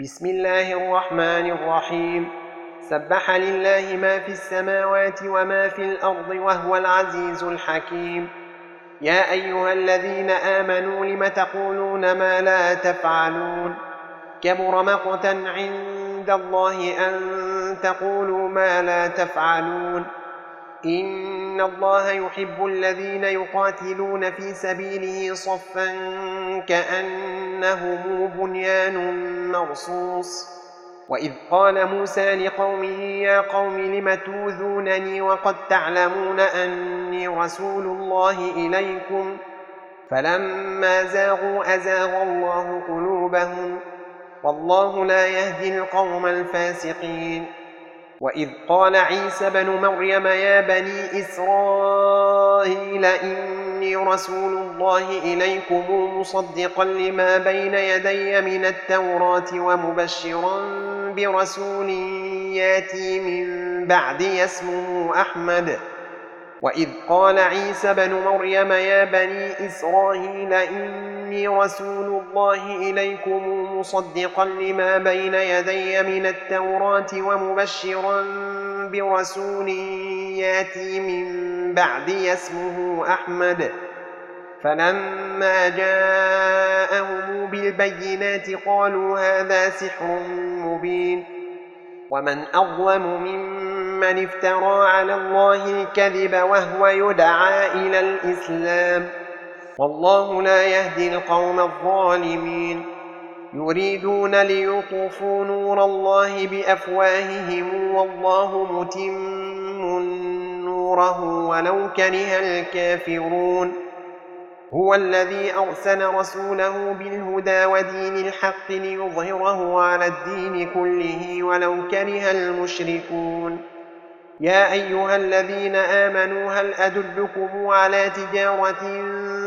بسم الله الرحمن الرحيم. سبح لله ما في السماوات وما في الأرض وهو العزيز الحكيم. يا أيها الذين آمنوا لم تقولون ما لا تفعلون؟ كبر مقتا عند الله أن تقولوا ما لا تفعلون. إن الله يحب الذين يقاتلون في سبيله صفا كأنهم بنيان مرصوص. وإذ قال موسى لقومه يا قوم لم توذونني وقد تعلمون أني رسول الله إليكم فلما زاغوا أزاغ الله قلوبهم والله لا يهدي القوم الفاسقين. وإذ قال عيسى بن مريم يا بني إسرائيل إني رسول الله إليكم مصدقا لما بين يدي من التوراة ومبشرا برسول ياتي من بعدي اسمه أحمد. وإذ قال عيسى بن مريم يا بني إسرائيل إني رسول الله إليكم مصدقا لما بين يدي من التوراة ومبشرا برسول ياتي من بعدي اسمه أحمد. فلما جاءهم بالبينات قالوا هذا سحر مبين. ومن أظلم ممن افترى على الله الكذب وهو يدعى إلى الإسلام والله لا يهدي القوم الظالمين. يريدون ليطفئوا نور الله بأفواههم والله متم نوره ولو كره الكافرون. هو الذي أرسل رسوله بالهدى ودين الحق ليظهره على الدين كله ولو كره المشركون. يا أيها الذين آمنوا هل أدلكم على تجارة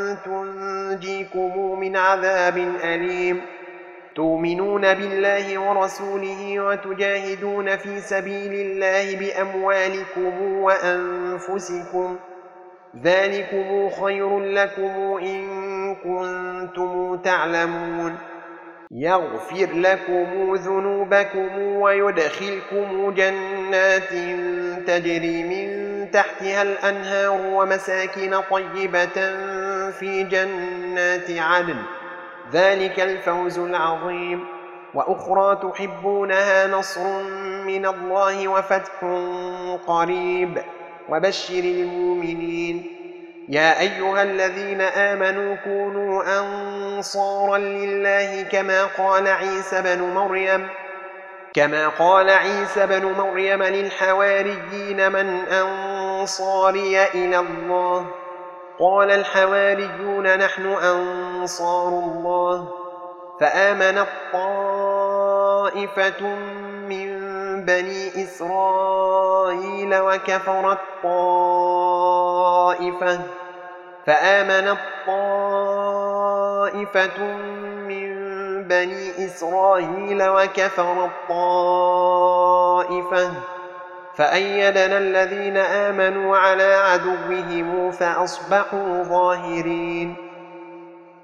تنجيكم من عذاب أليم؟ تؤمنون بالله ورسوله وتجاهدون في سبيل الله بأموالكم وأنفسكم ذلكم خير لكم إن كنتم تعلمون. يغفر لكم ذنوبكم ويدخلكم جنات تجري من تحتها الأنهار ومساكن طيبة في جنات عدن ذلك الفوز العظيم. وأخرى تحبونها نصر من الله وفتح قريب وبشر المؤمنين. يا أيها الذين آمنوا كونوا أنصارا لله كما قال عيسى بن مريم للحواريين من أنصاري إلى الله؟ قال الحواريون نحن أنصار الله. فآمنت طائفة من بني إسرائيل وكفرت طائفة فأيدنا الذين آمنوا على عدوهم فأصبحوا ظاهرين.